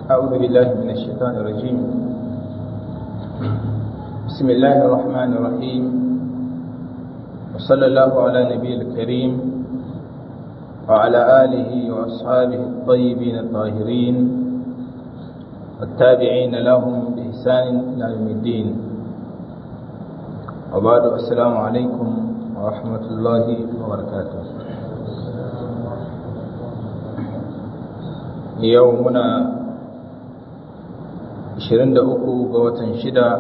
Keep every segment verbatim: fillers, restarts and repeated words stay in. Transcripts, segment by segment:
أعوذ بالله من الشيطان الرجيم. بسم الله الرحمن الرحيم، وصلى الله على نبي الكريم وعلى آله وأصحابه الطيبين الطاهرين والتابعين لهم بإحسان إلى يوم الدين. وبعد، السلام عليكم ورحمة الله وبركاته. يومنا ashirin da uku ga watan shida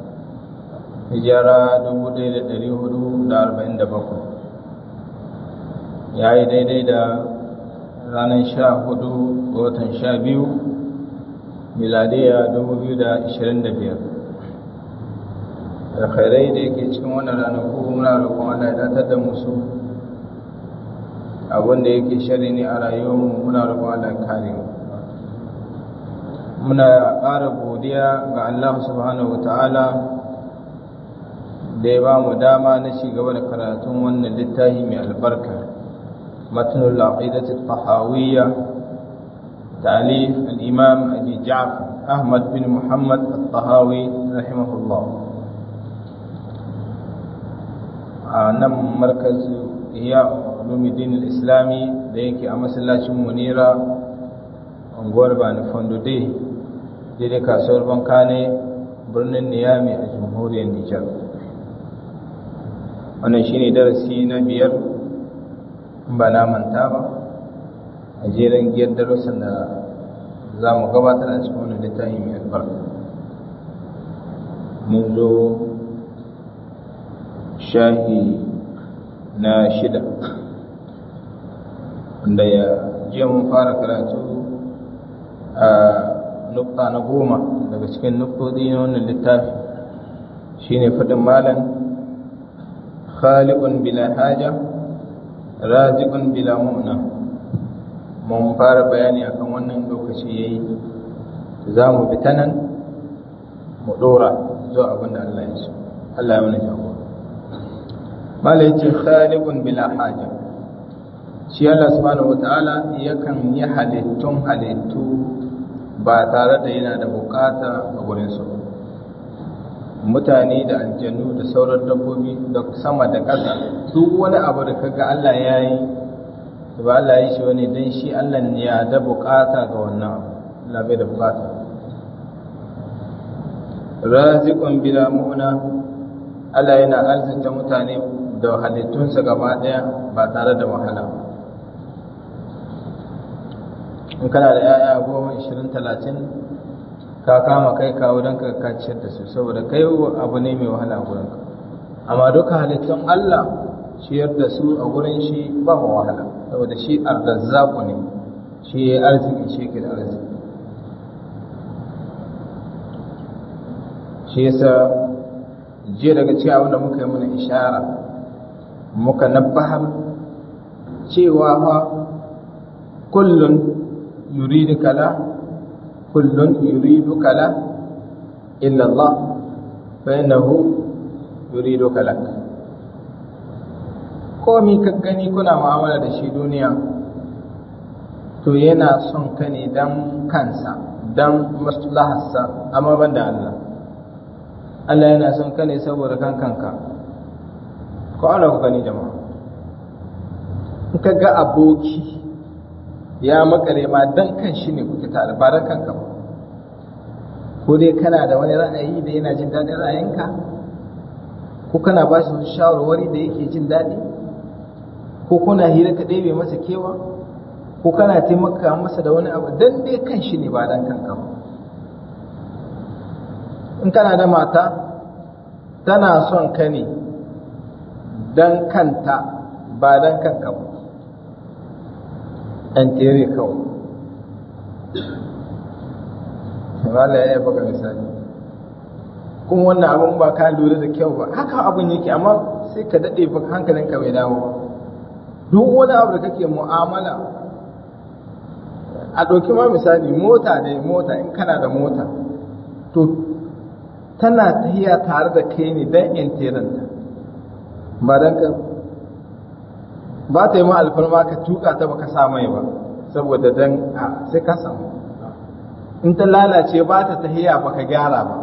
hijira dubu ɗaya da ɗari hudu da arba'in da bakwai, ya yi daidai da ranar sha hudu ga watan sha biyu miladiya dubu biyu da ashirin da biyar. alkhairai da yake cikin wannan ranaku muna roƙon Allah ya datar da musu, abin da yake shari ne a rayuwarmu muna roƙon Allah ya kare mu. Muna ƙara godiya ga Allah subhanahu wata'ala da ya ba mu dama na ci gaba da karatun wannan littafi mai albarka, matnul aqidati at-tahawiyya, ta'alif al-imam Abi Ja'far Ahmad bin Muhammad at-Tahawi rahimahullah. A nan markaz Ihya Ulumuddin al-Islami da yake a masallacin Munira, unguwar Bani Fondude, daidai kasuwar Bankane, birnin Niyami a jamhuriyar Nijar. Wannan shi ne darasi na biyar ba na manta ba a jerin giyar darussan da za mu gabatar a cikin wani littafi mai albarka. Mun zo shahi na shida, wanda ya jiya mun fara karatu a nukta na goma daga cikin nuktodi na wannan littafi, shine faɗin malam khaliqun bila haja raziqun bila mu'na. Mun fara bayani akan wannan lokaci yayi, za mu bi ta nan mu dora zuwa abin da Allah ya so. Allah ya mana jagora. Malam yace khaliqun bila haja, shi Allah subhanahu wataala yakan yi halittun halittu ba tare da yana da bukata a gurinsu. Mutane da aljannu da sauran dabbobi da sama da ƙasa, duk wani abu da kaga Allah ya yi, ba Allah ya yi shi wani don shi Allah ya da bukata ga wannan abu, Allah bai da bukata. Raziqun bila mu'na, Allah yana arzuta mutane da halittunsa gaba ɗaya ba tare da wahala ba. In kana da ‘ya'ya goma, ishirin, talatin, ka kama kai kawo don ka kaciyar da su, saboda kai abu ne mai wahala a gurinka. Amma duka halittun Allah ciyar da su a gurin shi ba mu wahala, saboda shi arzazzaku ne, shi ya arziki, shi ke da arziki. Shi yasa jiya daga cikin abin da muka yi mana ishara, muka nabbahar cewa fa kullun يريدك لا كل يريدك لا إلا الله فإنه يريدك لك. komi ka gani kuna mu'amala da shi duniya, to yana son ka ne dan kansa, dan maslaharsa, amma ban da Allah. Allah yana son ka ne saboda kan kanka. Ko ana ku gani jama'a, in ka ga aboki ya makare ma dan kan shi ne kuke tare, ba dan kanka ba. Ko dai kana da wani ra'ayi da yana jin daɗin ra'ayinka, ko kana ba shi wani shawarwari da yake jin daɗi, ko kuna hira ka ɗebe masa kewa, ko kana taimaka masa da wani abu, dan dai kan shi ne ba dan kanka ba. In kana da mata tana son ka ne dan kanta ba dan kanka ba, ɗan tere kawai. Wala ya baka misali, kuma wannan abin ba ka lura da kyau ba, haka abin yake, amma sai ka daɗe ba hankalinka bai dawo ba. Duk wani abu da kake mu'amala, a ɗauki ma misali mota da mota, in kana da mota, to tana tahiya tare da kai ne don in teranta, ba don ka ba ta yi ma alfarma ka tuka ta baka sa mai ba, saboda dan a sai ka samu. in ta lalace ba ta tahiya ba ka gyara ba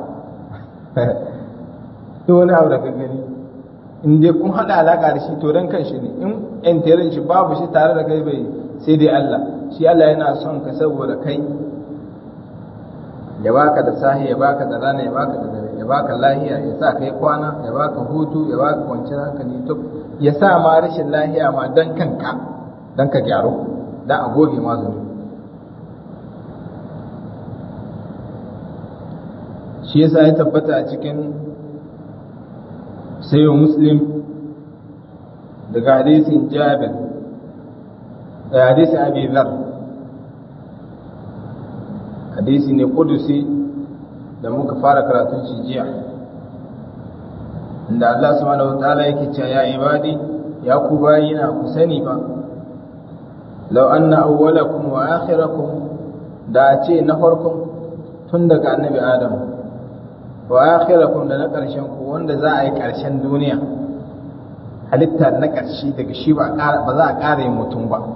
to wani abu da ka gani in dai kun haɗa alaƙa da shi to don kan shi ne in ƴantarin shi babu shi tare da kai bai sai dai Allah shi Allah yana son ka saboda kai ya baka da sahi ya baka da rana ya baka da dare ya baka lahiya ya sa kai kwana ya baka hutu ya baka kwanciyar hankali to ya sa ma rashin lahiya ma don kanka don ka gyaru don a goge ma zunubi shi yasa ya tabbata a cikin sayo muslim daga hadisin jabir da hadisin abi dhar hadisi ne kudusi da muka fara karatun shi jiya inda Allah subhanahu wataala yake cewa ya ibadi ya ku bayina ku sani ba law anna awwalakum wa akhirakum da ce na farkon tun daga annabi adam wa akhirakum da na ƙarshen ku wanda za a yi ƙarshen duniya halitta na ƙarshe daga shi ba za a ƙara yin mutum ba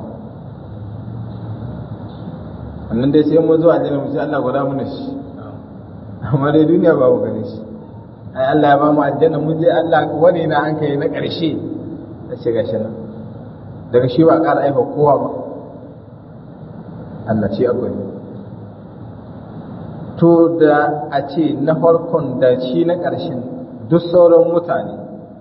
wannan dai sai mu zuwa aljanna mu sai Allah gwada mana shi amma dai duniya ba mu gane shi ai Allah ya ba mu aljanna mu je Allah wani na an kai na ƙarshe da ce gashi nan daga shi ba a ƙara aifa kowa ba Allah shi akwai to da a ce na farkon da shi na ƙarshen duk sauran mutane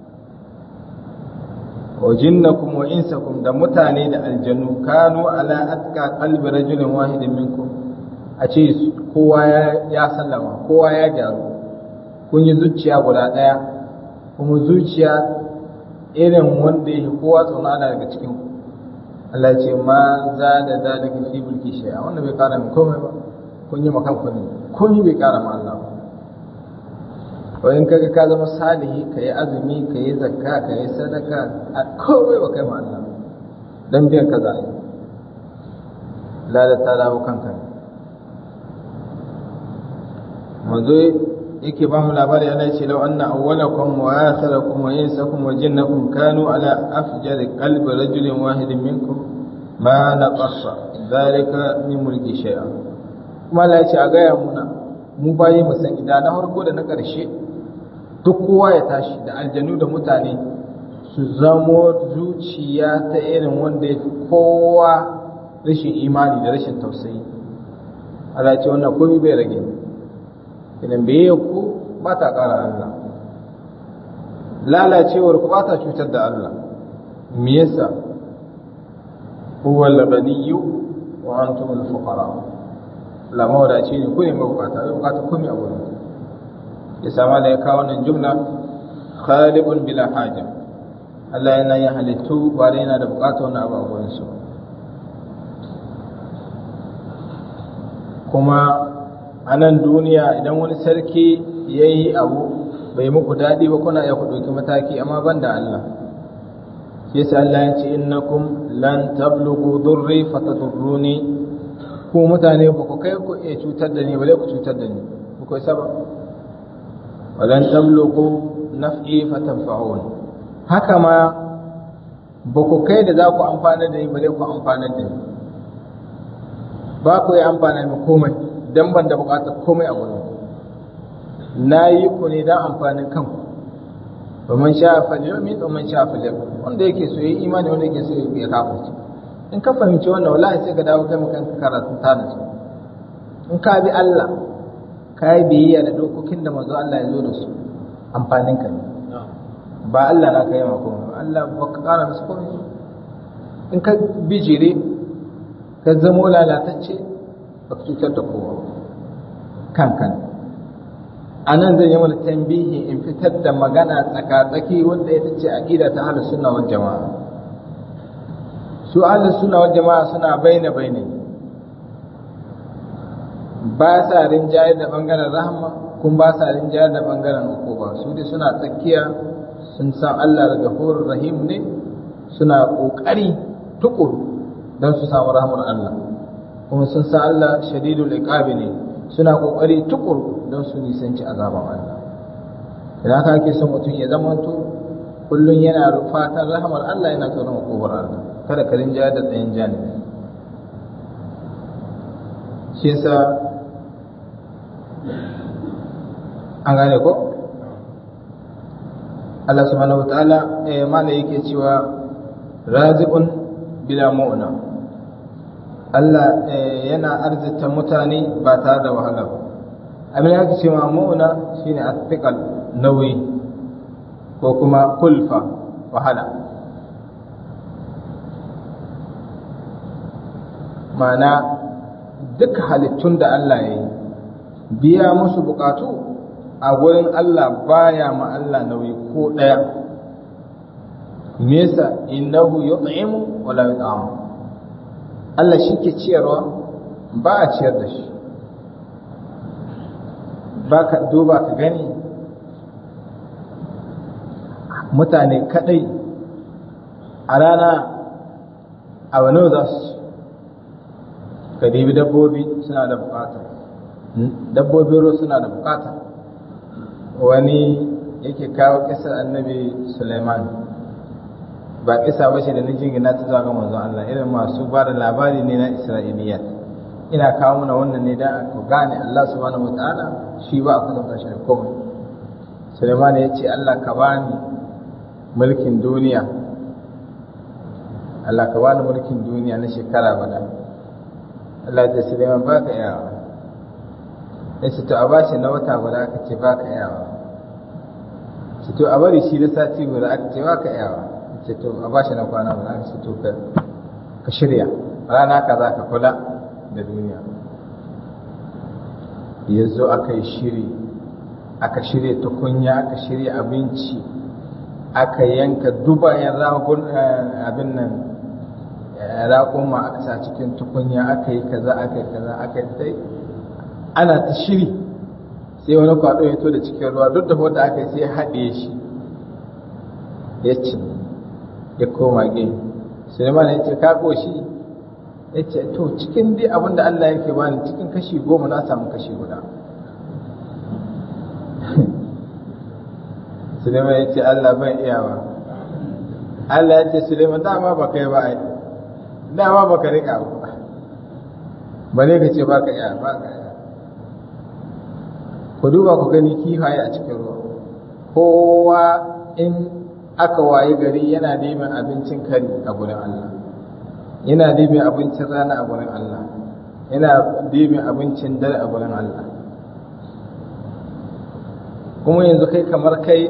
wa jinnakum wa insakum da mutane da aljannu kanu ala atka qalbi rajulin wahidin minkum a ce kowa ya sallama kowa ya gyaru kun yi zuciya guda ɗaya kuma zuciya irin wanda yake kowa tsona daga cikin ku Allah ce ma za da zalika fi mulki shay'a wannan bai kara min komai ba kun yi makan ku ne komai bai kara ma Allah ba in kaga ka zama salihi ka yi azumi ka yi zakka ka yi sadaka a komai ba kai ma Allah dan biyan ka za a yi lada ta dawo kanka manzo yake ba mu labari ana ce lau anna awwalakum wa akhirakum wa insakum wa jinnakum kanu ala afjari qalbi rajulin wahidin minkum ma naqassa dhalika min mulki shay'a kuma Allah ya ce a gaya muna mu bayi mu san idan na farko da na ƙarshe duk kowa ya tashi da aljanu da mutane su zamo zuciya ta irin wanda ya fi kowa rashin imani da rashin tausayi Allah ya ce wannan komai bai rage idan bai ku ba ta ƙara Allah lalacewar ku ba ta cutar da Allah me yasa huwa al-ghaniyyu wa antum al-fuqara la mawdaci ne ku ne mabukata bai bukata komai a wurin ya sama da ya kawo wannan jumla khalibun bila haja Allah yana yin halittu ba da yana da bukata wani abu a wurin su kuma a nan duniya idan wani sarki ya yi abu bai muku daɗi ba kuna iya ku ɗauki mataki amma ban da Allah shi yasa Allah ya ce innakum lan tablughu durri fatadurruni ku mutane ba ku kai ku iya cutar da ni ba ku cutar da ni ku kai saba walan tablughu naf'i fatanfa'un haka ma ba ku kai da za ku amfana da ni ba ku amfana da ni ba ku yi amfana da komai dan ban da bukatar komai a wurin na yi ku ne don amfanin kanku ba man sha falyumin ba man sha falyakun wanda yake so yi imani wanda yake so ya kafirci in ka fahimci wannan wallahi sai ka dawo kai maka karatu ta nasu in ka bi Allah ka yi biyayya da dokokin da manzo Allah ya zo da su amfanin ka ne ba Allah na kai maka komai Allah ba ka kara musu komai in ka bijire ka zamo lalatacce ba ka cutar da kowa kankan a nan zan yi mana tambihi in fitar da magana tsaka-tsaki wanda ita ce aqida ta ahlus sunna wal jama'a su ahlus sunna wal jama'a suna baina baina ba sa rinjayar da bangaren rahma kun ba sa rinjayar da bangaren hukuma su dai suna tsakiya sun san Allah da Ghafurur Rahim ne suna kokari tukuru don su samu rahmar Allah kuma sun san Allah shadidul iqabi ne suna kokari tukuru don su nisanci azaban Allah idan haka ake son mutum ya zama to kullun yana fatan rahmar Allah yana tsoron hukumar Allah kada ka rinja da tsayin janibi shi yasa an gane ko Allah subhanahu wataala eh mala yake cewa raziqun bila mu'na Allah yana arzita mutane ba tare da wahala ba abin da ake cewa mu'na shine athiqal nauyi ko kuma kulfa wahala ma'ana duk halittun da Allah ya yi biya musu bukatu a gurin Allah baya ma Allah nauyi ko daya me yasa innahu yut'imu wa la yut'am Allah shi ke ciyarwa ba a ciyar da shi ba ka duba ka gani mutane kadai a rana a wani za su ka dibi dabbobi suna da bukata dabbobin ruwa suna da bukata wani yake kawo kisar annabi Sulaiman ba kisa ba ce da na jingina ta zuwa ga manzon Allah irin masu ba da labari ne na Isra'iliyat ina kawo mana wannan ne dan ku gane Allah subhanahu wataala shi ba a kusa shi da komai Sulaiman ya ce Allah ka bani mulkin duniya Allah ka bani mulkin duniya na shekara bada Allah ya ce Sulaiman ba ka yawa ya ce to a bashi na wata guda aka ce ba ka yawa ce to a bari shi da sati guda aka ce ba ka yawa ce to a bashi na kwana guda aka ce to ka shirya rana ka za ka kula da duniya ya zo aka yi shiri aka shirya tukunya aka shirya abinci aka yanka dubayen ragun abin nan raƙuma aka sa cikin tukunya aka yi kaza aka yi kaza aka yi sai ana ta shiri sai wani kwaɗo ya to da cikin ruwa duk da wanda aka yi sai ya haɗe shi ya ci ya koma ge Suleiman ya ce ka koshi ya ce to cikin dai abin da Allah yake bani cikin kashi goma na samu kashi guda Suleiman ya ce Allah ban iyawa Allah ya ce Suleiman dama ba kai ba ai dama ba ka riƙa ba ba ne ka ce ba ka iya ba ka iya ku duba ku gani kifaye a cikin ruwa kowa in aka waye gari yana neman abincin kari a gurin Allah yana neman abincin rana a gurin Allah yana neman abincin dare a gurin Allah kuma yanzu kai kamar kai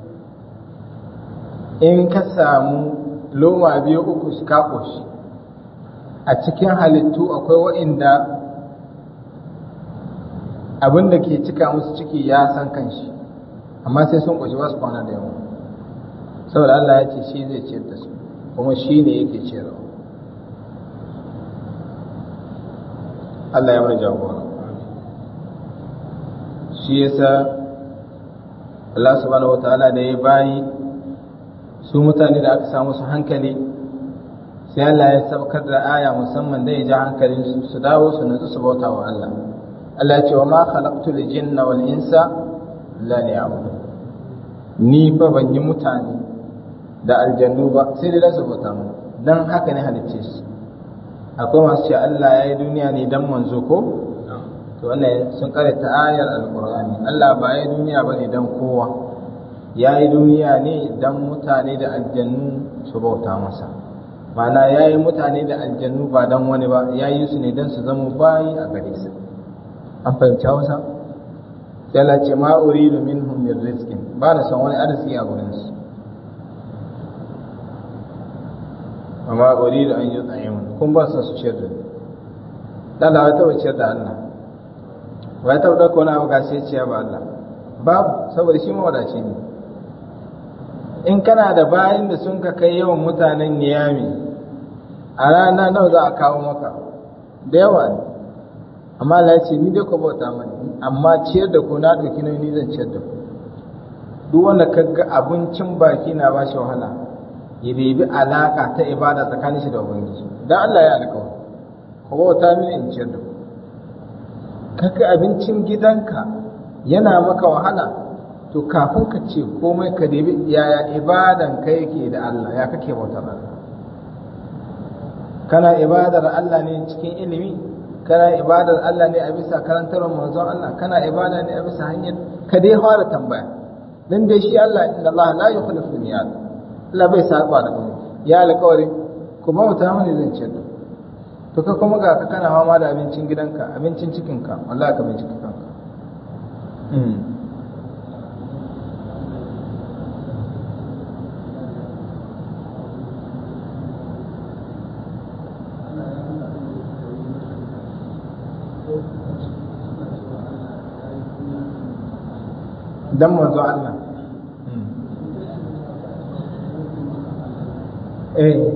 in ka samu loma biyu uku su ka koshi a cikin halittu akwai wa'inda abin da ke cika musu ciki ya san kanshi amma sai sun ƙoshi ba su kwana da yawa saboda Allah ya ce shi zai ciyar da su kuma shi ne yake ciyarwa Allah ya mana jagora shi yasa Allah subhanahu wataala da ya bayi su mutane da aka samu su hankali sai Allah ya saukar da aya musamman da ya ji hankalin su dawo su nutsu su bauta wa Allah Allah ya ce wa ma khalaqtul jinna wal insa illa liya'budun ni fa ban yi mutane da aljannu ba sai dai su bauta mu dan haka ne halicce su akwai masu ce Allah ya yi duniya ne dan manzo ko to wannan sun karanta ayar alqur'ani Allah ba ya yi duniya bane dan kowa ya yi duniya ne dan mutane da aljannu su bauta masa ma'ana ya yi mutane da aljannu ba dan wani ba ya yi su ne dan su zama bayi a gare su an fahimci Hausa sai Allah ce ma uridu minhum min rizqin ba da san wani arziki a gurin su amma uridu an yut'imun kun ba su su ciyar da dan Allah ta wuce da Allah wai ta dauka wani abu ga sai ciya ba Allah babu saboda shi mawadaci ne in kana da bayin da sun ka kai yawan mutanen Niyami a rana nawa za a kawo maka da yawa ne amma Allah ya ce ni dai ku bauta mani amma ciyar da ku na dauki nauyi ni zan ciyar da ku duk wanda kaga abincin baki na ba shi wahala ya bibi alaka ta ibada tsakanin shi da ubangiji dan Allah ya alƙawari ku bauta mini in ciyar da ku kaga abincin gidanka yana maka wahala to kafin ka ce komai ka debi yaya ibadan kai yake da Allah ya kake bautar Allah kana ibadar Allah ne cikin ilimi kana ibadar Allah ne a bisa karantarwar manzon Allah, kana ibada ne a bisa hanyar ka dai fara tambaya. Dan dai shi Allah, inna Allah la yukhlifu al-mi'ad. Allah bai saba da kai. Ya alƙawari ku bauta mani zan ce to ka kuma ga ka kana fama da abincin gidanka, abincin cikinka, wallahi ka bincika kanka. Mm. Dan manzo Allah. Eh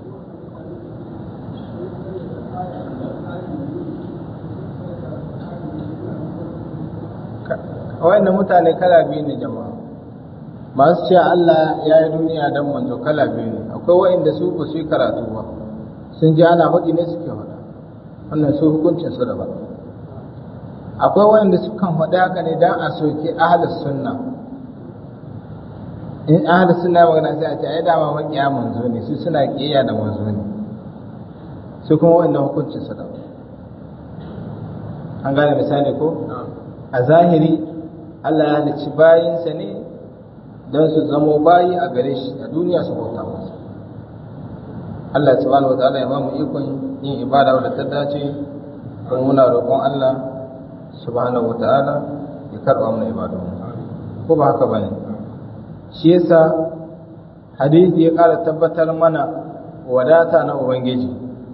wayannan mutane kala biyu ne jama'a, masu cewa Allah ya yi duniya don manzo kala biyu ne. Akwai wayanda su ba su yi karatu ba, sun ji ana faɗi ne suke faɗa, wannan su hukuncin su daban. Akwai wayanda su kan faɗa haka ne don a soke ahlus sunna. In ahlus sunna magana sai a ce ai dama makiya manzo ne, su suna kiyaya da manzo ne, su kuma wannan hukuncin su daban. An gane misali ko? A zahiri Allah ya halicci bayinsa ne don su zamo bayi a gare shi a duniya su bauta masa. Allah subhanahu wataala ya ba mu ikon yin ibada wadda ta dace, kuma muna roƙon Allah subhanahu wataala ya karɓa mana ibadu. Ko ba haka bane? Shi yasa hadisi ya ƙara tabbatar mana wadata na Ubangiji.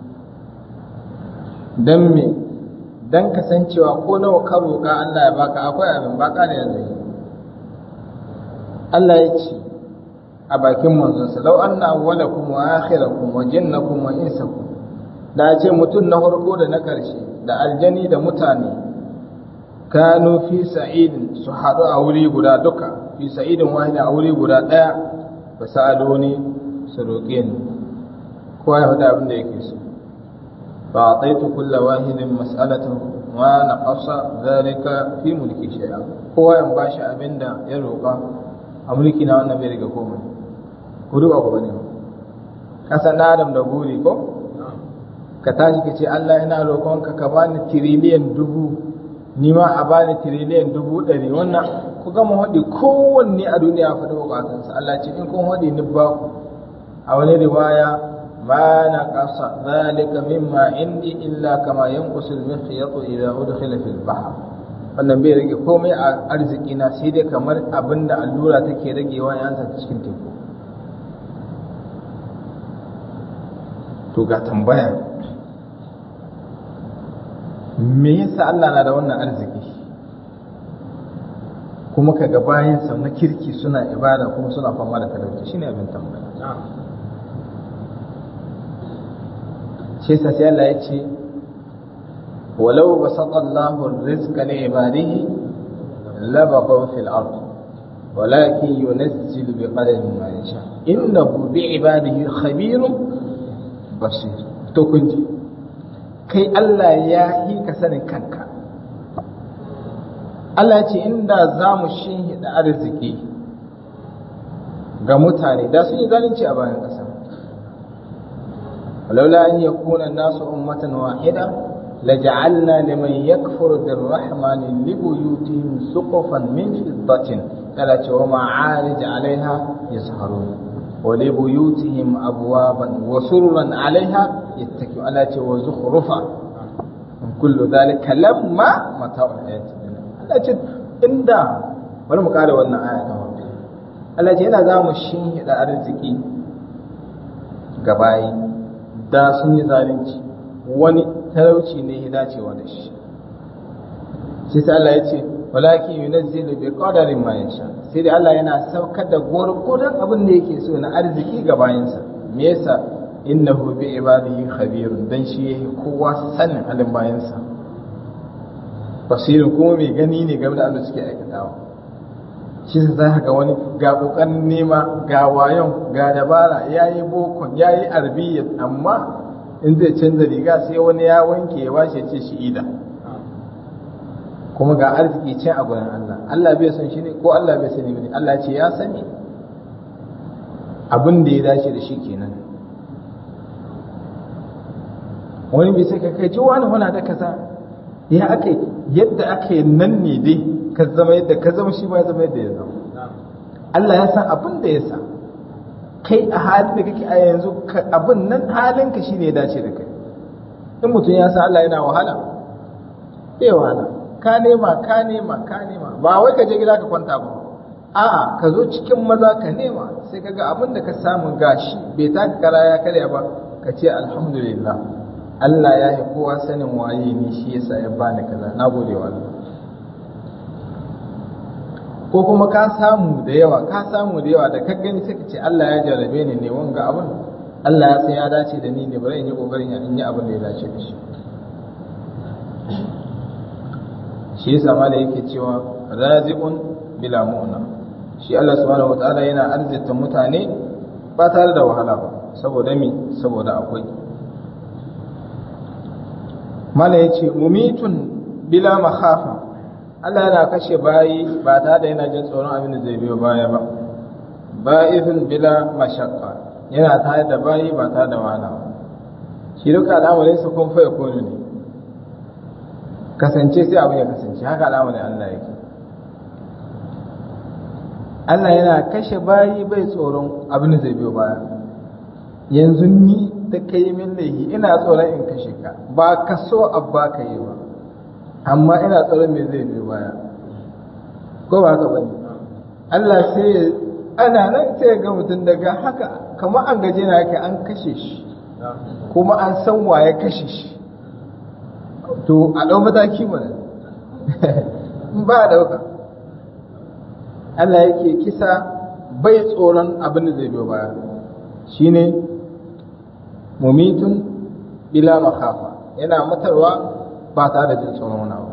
Dan me? Dan kasancewa ko nawa ka roƙa Allah ya baka, akwai abin baka da yanzu. Allah ya ce a bakin manzonsa, lau anna awwalakum wa akhirakum wa jinnakum wa insakum, da ce mutum na farko da na ƙarshe da aljani da mutane kanu fi sa'idin su haɗu a wuri guda duka, fi sa'idin wahida a wuri guda ɗaya, ba sa'aloni su roƙe ni, kowa ya faɗa abin da yake so. فأعطيت كل واحد مسألته ما نقص ذلك في ملكي شيئا. هو ينباشي أبندا يروقا أملكنا والنبي رجع كومن كدو أبو بني كسر نادم دبوري كو كتاجي كتي الله إنا روقون ككباني تريليان دبو نما أباني تريليان دبو دري ونا كوكا مهدي كون ني أدوني أفدو قاتنس الله تين كون هدي نبا أولي رواية ما نقص ذلك مما عندي إلا كما ينقص المخيط إذا أدخل في البحر. wannan bai rage komai a arziki na sai dai kamar abinda allura take ragewa yayin ta cikin teku. To ga tambaya, me yasa Allah na da wannan arziki kuma kaga bayan sa na kirki suna ibada kuma suna fama da talauci? Shine abin tambaya. shi sa sai Allah ya ce walau basata Allahu rizqa li ibadihi labaghaw fil ard walakin yunazzilu bi qadarin ma yasha innahu bi ibadihi khabirun basir. To kun ji kai Allah ya yi ka sanin kanka. Allah ya ce inda za mu shinhida arziki ga mutane da sun yi zalunci a bayan ƙasa. ولولا أن يكون الناس أمة واحدة لجعلنا لمن يكفر بالرحمن لبيوتهم سقفا من فضة قالت ومعارج عليها يسهرون ولبيوتهم أبوابا وسررا عليها يتكئون التي وزخرفا كل ذلك لما متاع الحياة الدنيا. التي إن دا ولم قال وأن آية التي إذا دام الشيء إلى أرزقي قبائل da sun yi zalunci wani talauci ne ya dacewa da shi. Shi sai Allah ya ce walakin yunazzilu bi qadarin ma yasha, sai dai Allah yana saukar da gurgurdan abin da yake so na arziki ga bayansa. Me yasa? Innahu bi ibadihi khabirun, dan shi yake kowa sanin halin bayansa, basirin kuma mai gani ne game da abin da suke aikatawa. Shi sai ga wani ga kokarin nema ga wayon ga dabara yayi bokon yayi arbiyyat, amma in zai canza riga sai wani ya wanke ya washe ce shi ida, kuma ga arziki ce a gurin Allah. Allah bai san shi ne ko Allah bai sani ne? Allah ce ya sani, abin da ya dace da shi kenan. wani bai sai ka kai ji wani wana da kaza ya ake yadda ake nan ne dai ka zama yadda ka zama shi ba ya zama yadda ya zama Allah ya san abin da ya sa kai a halin da kake a yanzu abin nan halinka shi ne ya dace da kai in mutum ya san Allah yana wahala bai wahala ka nema ka nema ka nema ba wai ka je gida ka kwanta ba a'a ka zo cikin maza ka nema sai ka ga abin da ka samu gashi bai taka kara ya karya ba ka ce alhamdulillah Allah ya yi kowa sanin waye ni shi yasa ya bani kaza na gode wa Allah ko kuma ka samu da yawa ka samu da yawa da ka gani sai ka ce Allah ya jarabe ni ne wanga abin Allah ya san ya dace da ni ne bari in yi kokarin ya in yi abin da ya dace da shi shi yasa ma da yake cewa raziqun bila mu'na shi Allah subhanahu wataala yana arzita mutane ba tare da wahala ba saboda mi saboda akwai mala yace mumitun bila makhafa Allah yana kashe bayi ba tare da yana jin tsoron abin da zai biyo baya ba ba'ithun bila mashaqqa yana tare da bayi ba tare da wahala ba shi duka al'amarin sa kun fa yakunu ne kasance sai abin ya kasance haka al'amarin Allah yake Allah yana kashe bayi bai tsoron abin da zai biyo baya yanzu ni da kai min laifi ina tsoron in kashe ka ba ka so abba ka yi ba amma ina tsoron me zai biyo baya ko ba haka bane Allah sai ana nan sai ga mutum daga haka kamar an gaje na yake an kashe shi kuma an san waye kashe shi to a ɗau mataki mana ba dauka Allah yake kisa bai tsoron abin da zai biyo baya shine mumitun bila makhafa yana matarwa ba tare da jin tsoron wani abu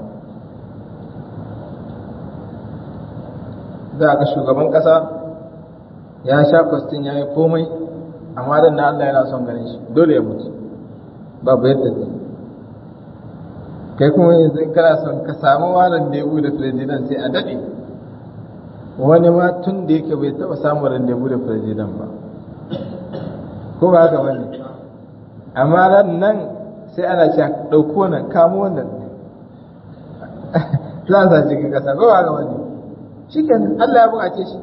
za ga shugaban kasa ya sha kwastin ya yi komai amma dan na Allah yana son ganin shi dole ya mutu babu yadda zai kai kuma yanzu kana son ka samu waran da ya da president sai a daɗe wani ma tun da yake bai taɓa samun randebu da president ba ko ba haka bane amma ran nan sai ana cewa ɗauko wannan kamo wannan za a sa cikin ƙasa ko ba haka bane shi kenan Allah ya buƙace shi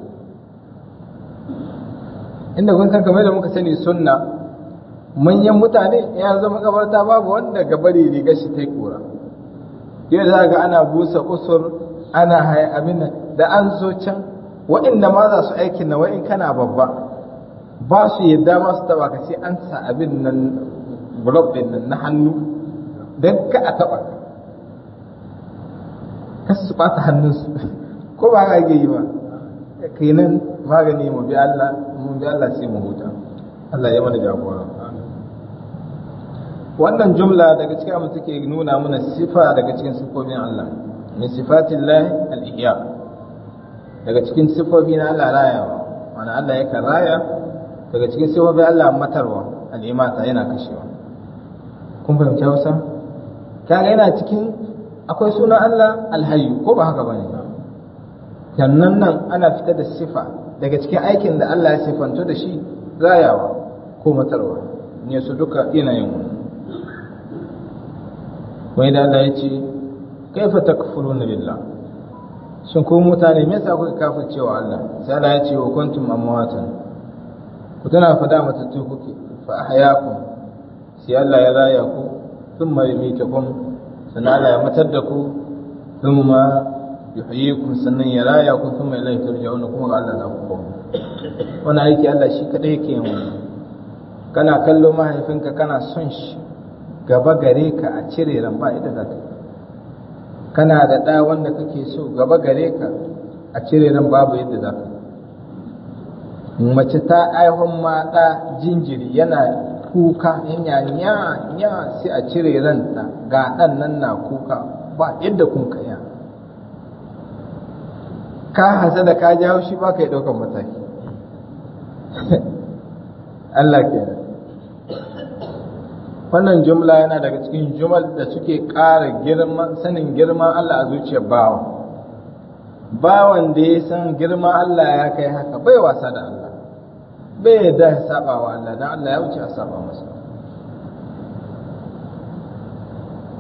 inda kun san kamar da muka sani sunna manyan mutane ya zama kabarta babu wanda gabari rigar shi ta yi kura yau za ga ana busa usur ana haya abin nan da an zo can waɗanda ma za su aikin na wa'in kana babba ba su yadda ma su taba ka sai an sa abin nan blok din nan na hannu don ka a taba ka su ɓata hannunsu ko ba ka yi ba kenan magani mu bi Allah mu bi Allah sai mu huta Allah ya mana jagora wannan jumla daga cikin abin take nuna mana sifa daga cikin sifofin Allah min sifatillahi al-ihya daga cikin sifofi na Allah rayawa wani Allah yakan raya daga cikin sifofin Allah matarwa al-imata yana kashewa kun fahimci Hausa kaga yana cikin akwai sunan Allah al-hayyu ko ba haka bane sannan nan ana fitar da sifa daga cikin aikin da Allah ya sifanto da shi rayawa ko matarwa ne su duka ina yin wani wai da Allah ya ce kaifa takfuruna billah shin ko mutane me yasa kuka kafircewa Allah sai Allah ya ce wa kuntum amwatan ku tana fada matattu kuke fa ahyakum sai Allah ya raya ku thumma yumitukum sannan Allah ya matar da ku thumma yuhyikum sannan ya raya ku thumma ilayhi turja'un kuma ga Allah za ku koma wannan aiki Allah shi kadai yake yin wannan kana kallo mahaifinka kana son shi gaba gare ka a cire ran ba ita za ka kana da ɗa wanda kake so gaba gare ka a cire ran babu yadda za ka mace ta aihon ma ɗa jinjiri yana kuka nya nya nya sai a cire ranta ga ɗan nan na kuka ba yadda kun kaya ka hasa da ka jawo shi ba ka yi ɗaukar mataki Allah kenan wannan jumla yana daga cikin jumal da suke ƙara girman sanin girman Allah a zuciyar bawa bawan da ya san girman Allah ya kai haka bai wasa da Allah bai yarda ya saba wa Allah dan Allah ya wuce a saba masa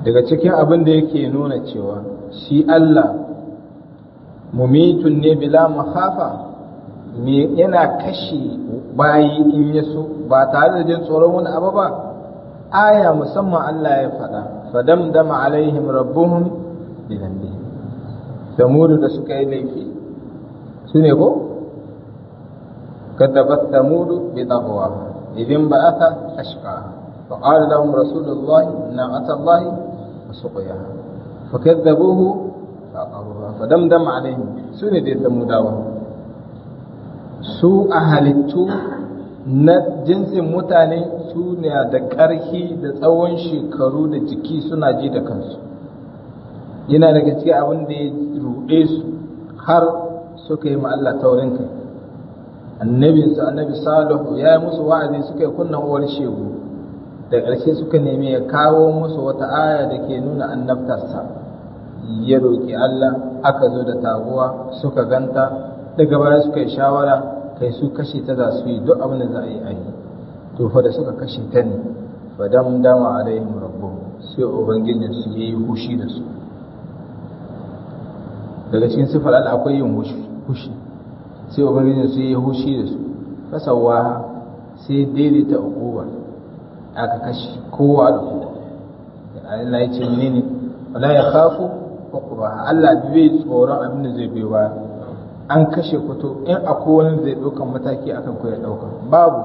daga cikin abin da yake nuna cewa shi Allah mumitun ne bila makhafa me yana kashe bayi in ya so ba tare da jin tsoron wani abu ba. Aya musamman Allah ya faɗa fadamdama alaihim rabbuhum bi dhanbihim. Samudu da suka yi laifi su ne ko kaddabat samudu bi taqwa idin ba'atha ashqa fa qala lahum rasulullahi na'atallahi wa suqiyaha fakadzabuhu fa aqaruha fadamdama alaihim su ne da samudawa. Su a halittu na jinsin mutane su ne da ƙarfi da tsawon shekaru da jiki suna ji da kansu. Yana daga cikin abin da ya ruɗe su har suka yi ma Allah taurin kai. Annabinsu annabi Salihu ya yi musu wa'azi suka yi kunnan uwar shegu, da ƙarshe suka nemi ya kawo musu wata aya da ke nuna annabtarsa. Ya roƙi Allah, aka zo da taguwa suka ganta, daga baya suka yi shawara kai su kashe ta za su yi duk abin da za a yi a yi. To fa da suka kashe ta ne fa damdama alaihim rabbuhum, sai ubangijin su yayi hushi da su. Daga cikin sifar Allah akwai yin hushi, sai ubangijin su yayi hushi da su. Fasawa sai daidaita uquba, aka kashe kowa da kowa. Allah ya ce menene wala ya khafu uquba, Allah bai tsoron abin da zai biyo baya. An kashe kuto in akwai wani zai ɗaukan mataki akan ku ya ɗauka babu.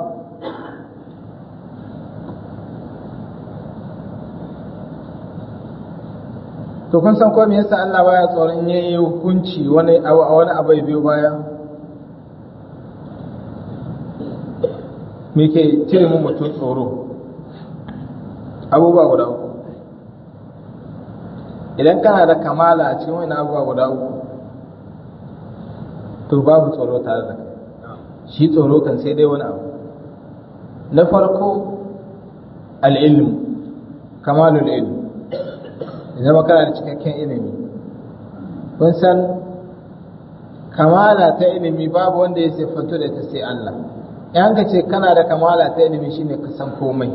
To kun san ko me yasa Allah baya tsoron yayi hukunci wani wani abu biyo baya? Me ke cire mu mutum tsoro? Abubuwa guda uku. Idan kana da kamala a cikin wani abubuwa guda uku, to babu tsoro tare da kai. Shi tsoro kan sai dai wani abu. Na farko al-ilm, kamalul ilm, zama kana da cikakken ilimi. Kun san kamala ta ilimi babu wanda ya siffantu da ta sai Allah. In ka ce kana da kamala ta ilimi shine ka san komai.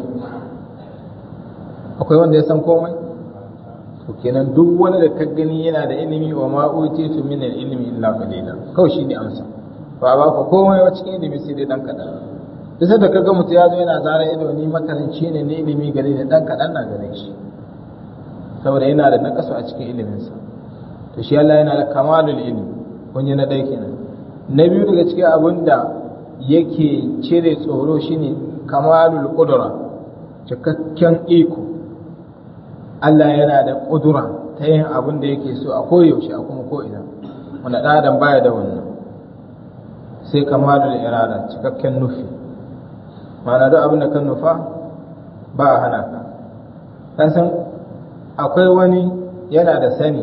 Akwai wanda ya san komai? To kenan duk wani da ka gani yana da ilimi, wa ma utitu min al-ilmi illa qalila, kawai shine amsa. Ba ba ka komai wa cikin ilimi sai dai dan kadan. Duk da kaga mutum ya zo yana zara ido ni makaranci ne ni ilimi gare da dan kadan na gare shi, saboda yana da nakasu a cikin iliminsa. To shi Allah yana da kamalul ilmi, kun yi na dai kenan. Na biyu daga cikin abin da yake cire tsoro shine kamalul qudra, cikakken iko. Allah yana da ƙudura ta yin abin da yake so a koyaushe a kuma ko'ina, wanda ɗan adam baya da wannan. Sai kamalul irada, cikakken nufi, ma'ana duk abin da kan nufa ba a hana ka. Kan san akwai wani yana da sani,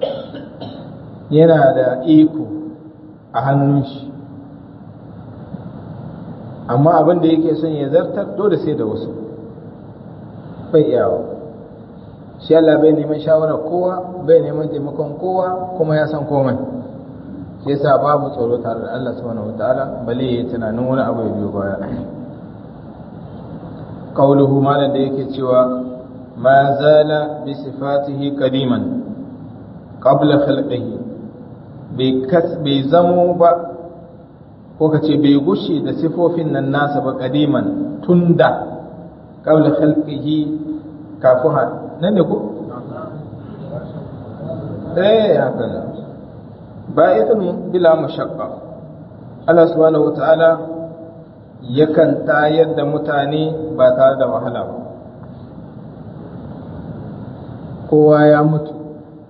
yana da iko a hannun shi, amma abin da yake son ya zartar dole sai da wasu, bai iyawa. Shi Allah bai neman shawarar kowa, bai neman taimakon kowa, kuma ya san komai. Shi yasa babu tsoro tare da Allah subhanahu wataala, bale yayi tunanin wani abu ya biyo baya. Qauluhu malan da yake cewa ma zala bi sifatihi qadiman qabla khalqihi, bai kas bai zamo ba, ko kace bai gushi da sifofin nan nasa ba qadiman tunda qabla khalqihi, kafin nan ne ko? Eh haka ne. Ba ita ne bila mashaqqa. Allah subhanahu wataala yakan tayar da mutane ba tare da wahala ba. Kowa ya mutu.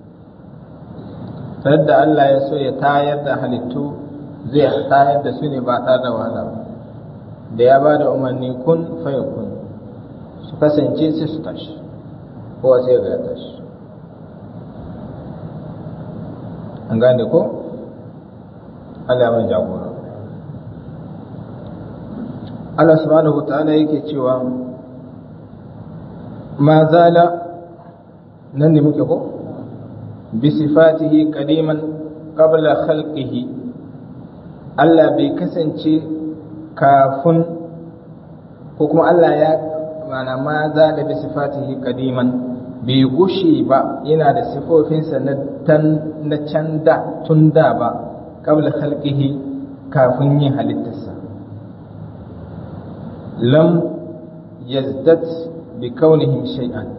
Tare da Allah ya so ya tayar da halittu, zai tayar da su ne ba tare da wahala ba. Da ya ba da umarni kun fayakun, su kasance sai su tashi. Kowa sai ga ya tashi. An gane ko? Allah mai jagora. Allah subhanahu wa ta'ala yake cewa ma zala, nan ne muke ko? Bi sifatihi qadiman qabla khalqihi, Allah bai kasance kafin, ko kuma Allah ya mana ma zala bi sifatihi qadiman, bai gushe ba yana da sifofinsa na na can da tun da ba qabla khalqihi kafin yin halittarsa lam yazdat bi kaunihim shay'an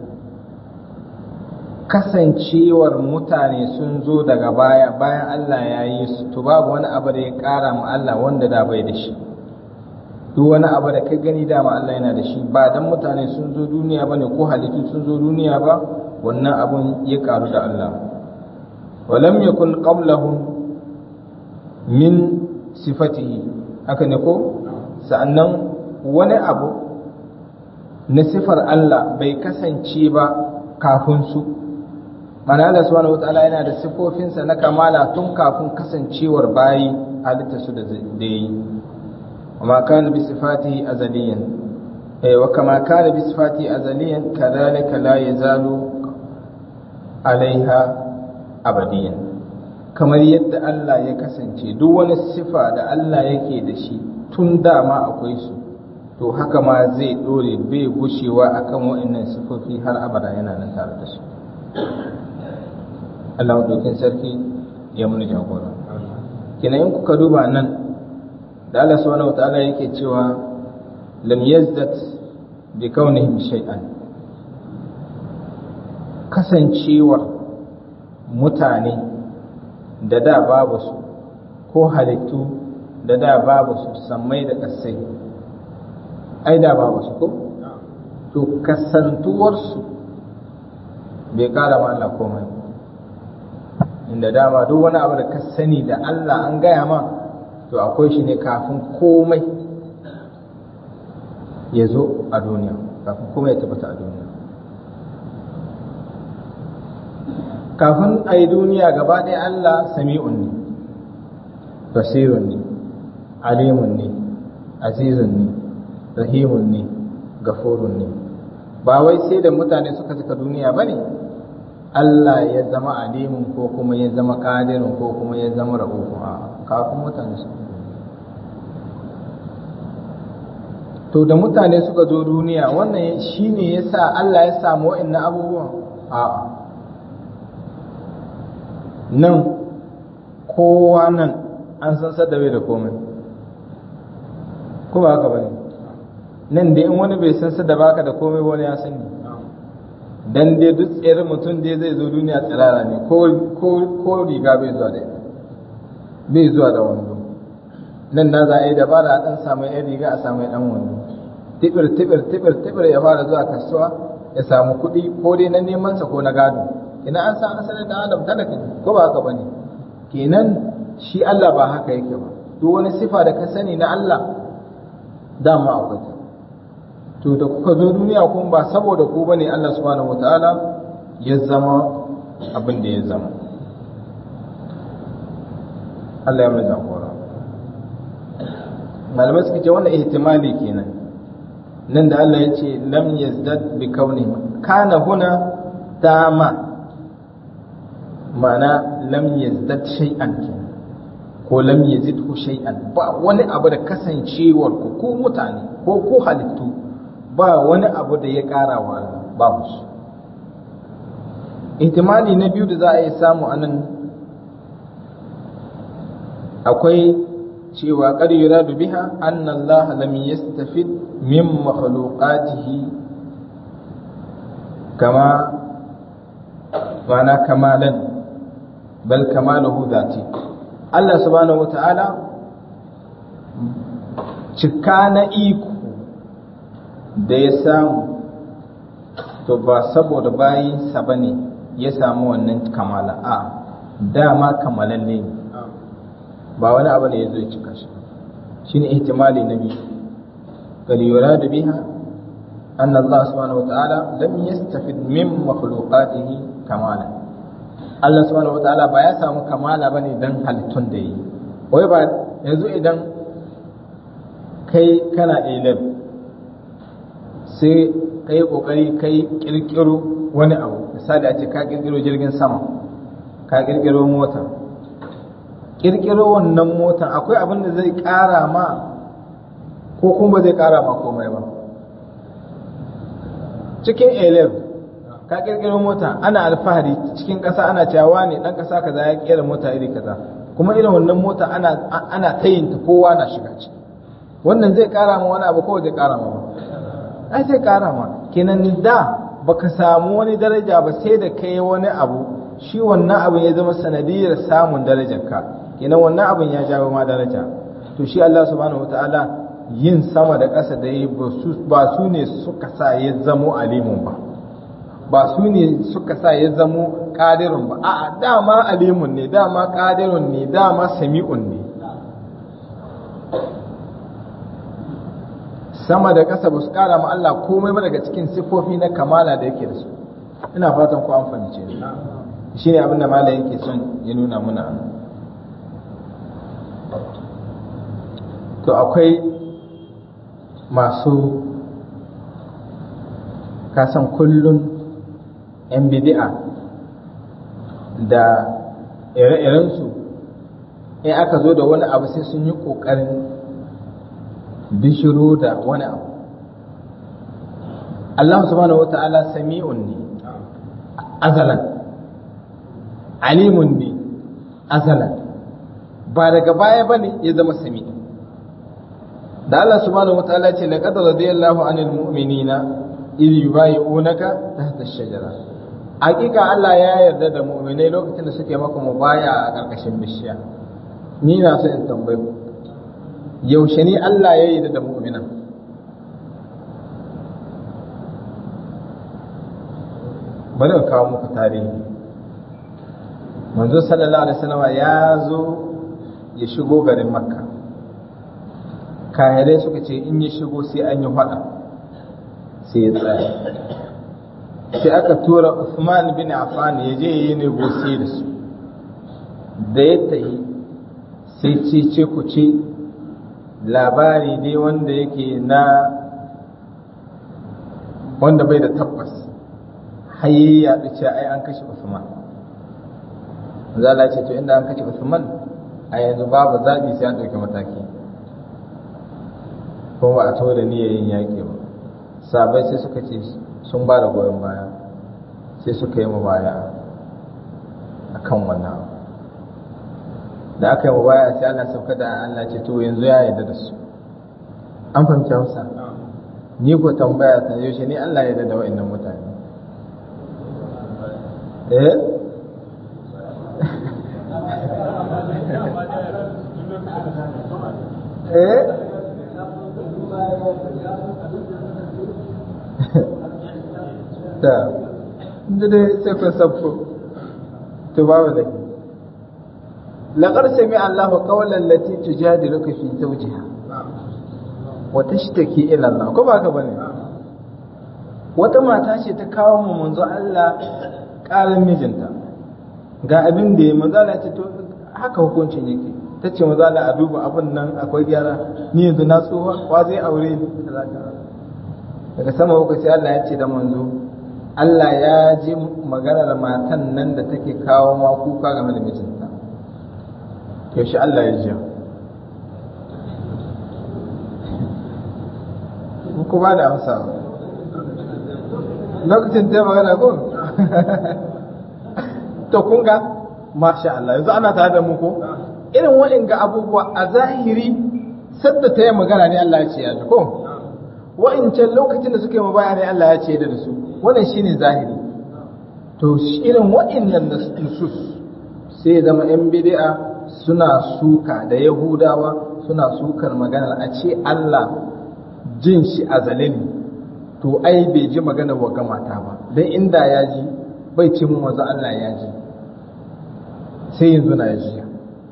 kasancewar mutane sun zo daga baya bayan Allah ya yi su to babu wani abu da ya kara ma Allah wanda da bai da shi duk wani abu da ka gani dama Allah yana da shi ba dan mutane sun zo duniya bane ko halittu sun zo duniya ba wannan abun ya karu da Allah walam yakun qablahum min sifatihi haka ne ko sa'annan wani abu na sifar Allah bai kasance ba kafin su mana Allah subhanahu wataala yana da sifofinsa na kamala tun kafin kasancewar bayi halitta su da yi وما كان بصفاته أزليا وكما كان بصفاته أزليا كذلك لا يزال عليها أبديا kamar yadda Allah ya kasance duk wani sifa da Allah yake da shi tun dama akwai su to haka ma zai dore bai gushewa akan wa'annan sifofi har abada yana nan tare da su Allah dokin sarki ya mun jagora kina in kuka duba nan da Allah subhanahu wataala yake cewa lam yazdat bi kaunihim shay'an kasancewa mutane da da babu su ko halittu da da babu su sammai da kasai ai da babu su ko to kasantuwar su bai kara ma Allah komai inda dama duk wani abu da ka sani da Allah an gaya ma to akwai shi ne kafin komai ya zo a duniya kafin komai ya tabbata a duniya kafin a yi duniya gaba ɗaya Allah sami'un ne basirun ne alimun ne azizun ne rahimun ne gafurun ne ba wai sai da mutane suka saka duniya ba ne Allah ya zama alimun ko kuma ya zama qadirun ko kuma ya zama rahufun a kafin mutane su to da mutane suka zo duniya wannan shine yasa Allah ya samu wa'annan abubuwan a nan kowa nan an san sadabe da komai ko ba haka bane nan da in wani bai san sada baka da komai wani ya sani dan dai duk tsere mutum dai zai zo duniya tsirara ne ko ko riga bai zuwa da bai zuwa da wando nan na za a yi dabara a dan samu yan riga a samu dan wando tibir tibir tibir tibir ya fara zuwa kasuwa ya samu kuɗi ko dai na neman sa ko na gado ina an san asalin dan adam talaka ko ba haka bane kenan shi Allah ba haka yake ba duk wani sifa da ka sani na Allah dama akwai ta to da kuka zo duniya kun ba saboda ku bane Allah subhanahu wataala ya zama abin da ya zama Allah ya mai jagora malamai suka ce wannan ihtimali kenan nan da Allah ya ce lam yazdad bi kauni kana huna dama ma'ana lam yazdad shay'an kenan ko lam yazidhu shay'an ba wani abu da kasancewar ku ko mutane ko ko halittu ba wani abu da ya ƙara wa babu shi ihtimali na biyu da za a yi samu anan akwai cewa qad yuradu biha anna Allah lam yastafid min makhluqatihi kama wana kamalan bal kamaluhu dhati Allah subhanahu wata'ala cika na iko da ya samu to ba saboda bayinsa ba ne ya samu wannan kamala a dama kamalan ne ba wani abu ne ya zo cika shi shi ne ihtimali na biyu kaliyura da biha an Allah subhanahu wa ta'ala lam yastafid min makhluqatihi kamala Allah subhanahu wa ta'ala ba ya samu kamala ba ne don halittun da yi wai ba yanzu idan kai kana ilab sai ka yi ƙoƙari ka yi ƙirƙiro wani abu misali a ce ka ƙirƙiro jirgin sama ka ƙirƙiro mota ƙirƙiro wannan mota akwai abin da zai ƙara ma ko kuma zai ƙara ma komai ba cikin elef ka kirkiro mota ana alfahari cikin ƙasa ana cewa ne dan ƙasa kaza ya kera mota iri kaza kuma irin wannan mota ana ana tayinta kowa na shiga ciki wannan zai kara ma wani abu ko zai kara ma ai zai kara ma kenan da baka samu wani daraja ba sai da kai wani abu shi wannan abin ya zama sanadiyar samun darajarka kenan wannan abin ya jawo ma daraja to shi Allah subhanahu wataala yin sama da ƙasa da yi ba su ne suka sa ya zamo alimun ba ba su ne suka sa ya zamo ƙadirun ba a'a dama alimun ne dama ƙadirun ne dama sami'un ne sama da ƙasa ba su ƙara ma Allah komai ba daga cikin siffofi na kamala da yake da su ina fatan ku an fahimce ni shi ne abinda malam yake son ya nuna muna to akwai masu kasan kullun yan bidi'a da ire-irensu in aka zo da wani abu sai sun yi ƙoƙarin bishiro da wani abu Allah subhanahu wata'ala sami'un ne azalan alimun ne azalan ba daga baya bane ya zama sami da Allah subhanahu wata'ala ce laqad radiyallahu anil mu'minina idh yubayyi'unaka tahta ash-shajara hakika Allah ya yarda da mu'minai lokacin da suke maka mubaya a karkashin bishiya ni na so in tambaye ku yaushe ne Allah ya yarda da mu'minan bari in kawo muku tarihi manzo sallallahu alaihi wasallam ya zo ya shigo garin makka kahirai suka ce in ya shigo sai an yi fada sai ya tsaya sai aka tura Uthman bin Affan ya je yi negosi da su da ya tayi sai ce ce ku ce labari ne wanda yake na wanda bai da tabbas hayi ya ce ai an kashe Uthman zalla ce to inda an kashe Uthman a yanzu babu zabi sai an dauki mataki kuma ba a tawo da niyyar yin yaƙi ba sabai sai suka ce sun ba da goyon baya sai suka yi mubaya akan wannan da aka yi mubaya sai Allah sauka da Allah ce to yanzu ya yarda da su an fahimci Hausa ni ko tambaya ta yaushe ne Allah ya yarda da wa'annan mutane eh eh da inda dai sai kun sabko to babu da laqad sami'a Allahu qawlan lati tujadiluka fi zawjiha wa tashtaki ila Allah ko ba ka bane wata mata ce ta kawo mu manzo Allah ƙarin mijinta ga abin da ya manzo Allah ce to haka hukuncin yake tace manzo Allah a duba abin nan akwai gyara ni yanzu na tsoha wa zai aure ni daga sama lokaci Allah ya ce da manzo Allah ya ji maganar matan nan da take kawo ma kuka game da mijinta yaushe Allah ya ji ku ba da amsa lokacin ta magana ko to kun ga masha Allah yanzu ana tare da mu ko irin waɗanga abubuwa a zahiri sadda ta yi magana ne Allah ya ce ya ji ko wa'incan lokacin da suke mabaya ne Allah ya ce da su wannan shine zahiri to irin wa'innan nusus sai zama yan bid'a suna suka da yahudawa suna sukar maganar a ce Allah jin shi azalin to ai bai ji maganar wa mata ba dan inda ya ji bai ce mu manzo Allah ya ji sai yanzu na ji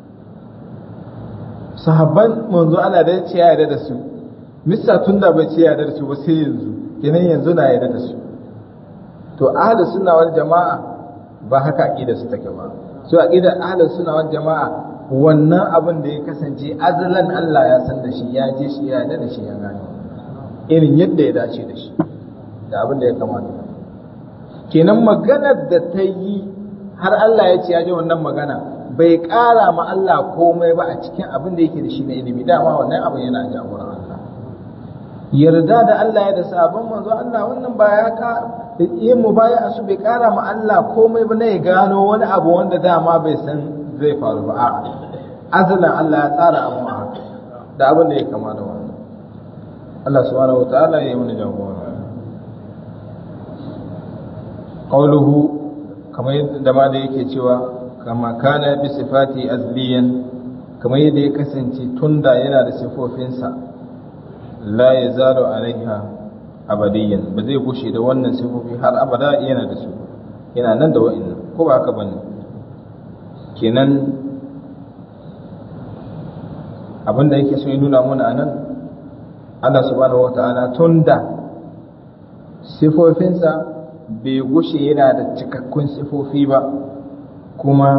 sahabban manzo Allah da ya ce ya yarda da su mista tunda bai ce ya yarda da su ba sai yanzu kenan yanzu na yarda da su to ahlus sunna wal jama'a ba haka aqida su take ba so aqidar ahlus sunna wal jama'a wannan abin da ya kasance azalan Allah ya san da shi ya je shi ya yarda da shi ya gane irin yadda ya dace da shi da abin da ya kamata kenan maganar da ta yi har Allah ya ce ya ji wannan magana bai ƙara ma Allah komai ba a cikin abin da yake da shi na ilimi dama wannan abin yana jagoran Allah yarda da Allah ya da sabon manzo Allah wannan ba ya ka yin mubaya su bai kara ma Allah komai ba ne ya gano wani abu wanda dama bai san zai faru ba a'a azalan Allah ya tsara abu a haka da abin da ya kama da wannan Allah subhanahu wataala ya yi mana jagora qawluhu kamar yadda ma da yake cewa kama kana bi sifati azliyan kamar yadda ya kasance tunda yana da sifofinsa la yazalu alaiha abadiyan ba zai gushe da wannan sifofi har abada yana da su yana nan da wa'annan ko ba haka bane kenan abinda yake so ya nuna mana anan Allah subhanahu wataala tunda sifofinsa bai gushe yana da cikakkun sifofi ba kuma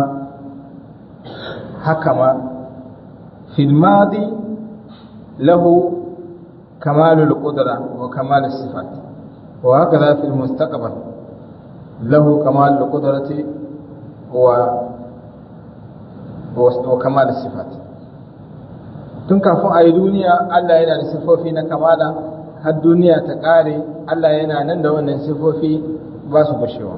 haka ma fil madi lahu kamalul qudra wa kamalus sifat wa hakadha fil mustaqbal lahu kamalul qudrati wa wa kamalus sifat tun kafin a yi duniya Allah yana da sifofi na kamala har duniya ta kare Allah yana nan da wannan sifofi ba su gushewa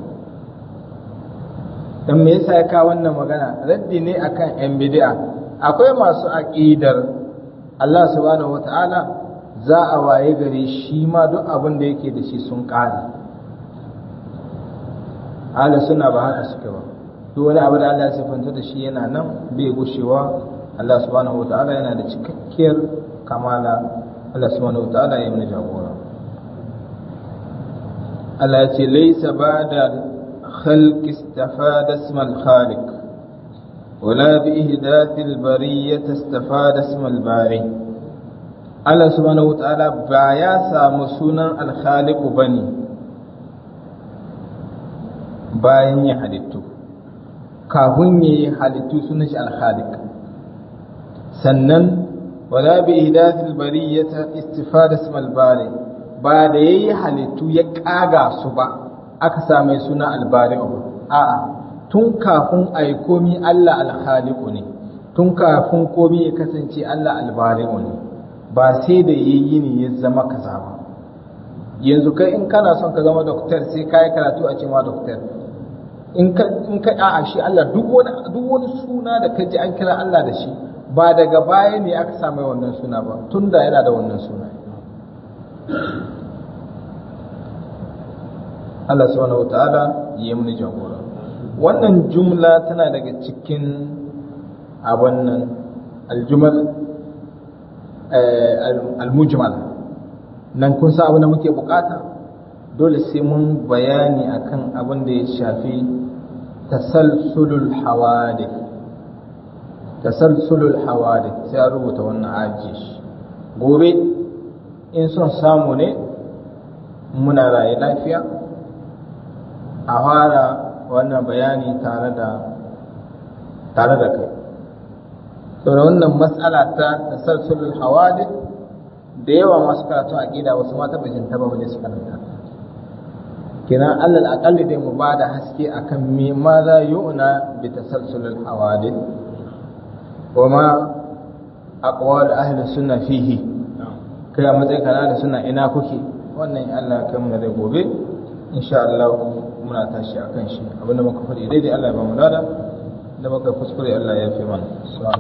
don me yasa ya kawo wannan magana raddi ne akan yan bid'a akwai masu aqidar Allah subhanahu wata'ala za a waye gare shi ma duk abin da yake da shi sun kare ala suna ba haka suke ba duk wani abu da Allah ya sifanta da shi yana nan bai gushewa Allah subhanahu wata'ala yana da cikakkiyar kamala Allah subhanahu wata'ala ya yi mana jagora Allah ya ce laisa ba'da khalq istafada isma al-khaliq wala bi ihdath al-bariyyah istafada isma al-bari Allah subhanahu wata'ala ba ya samu sunan al-khaliq bane bayan ya halittu kafin yayi halittu sunan shi al-khaliq sannan wala bi ihdathil bariyata istifada ismal bari ba da yayi halittu ya kaga su ba aka same suna albari a'a tun kafin ai komi Allah alkhaliqu ne tun kafin komi ya kasance Allah albari ne ba sai da yayi ne ya zama kaza ba yanzu kai in kana son ka zama doctor sai kai karatu a cewa doctor in ka in ka a'a shi Allah duk wani duk wani suna da kaji an kira Allah da shi ba daga baya ne aka same wannan suna ba tun da yana da wannan suna Allah subhanahu wataala ya muni jagora wannan jumla tana daga cikin abun nan aljumal almujmal nan kun sa abin da muke bukata dole sai mun bayani akan abin da ya shafi tasalsulul hawadith tasalsulul hawadith sai a rubuta wannan ajiye shi gobe in son samu ne muna raye lafiya a fara wannan bayani tare da tare da kai to da wannan matsala ta tasalsulul hawadith da yawa masu karatu aqida wasu mata bajin taba bane su karanta kina alal aqalli dai mu bada haske akan me ma za yu'na bi tasalsulul hawadith وما أقوال أهل السنة فيه كما matsayin kana da suna ina kuke wannan Allah kai mu da gobe insha Allah muna tashi akan shi abinda muka faɗi daidai Allah ya ba mu lada da muka kuskure Allah ya fi mana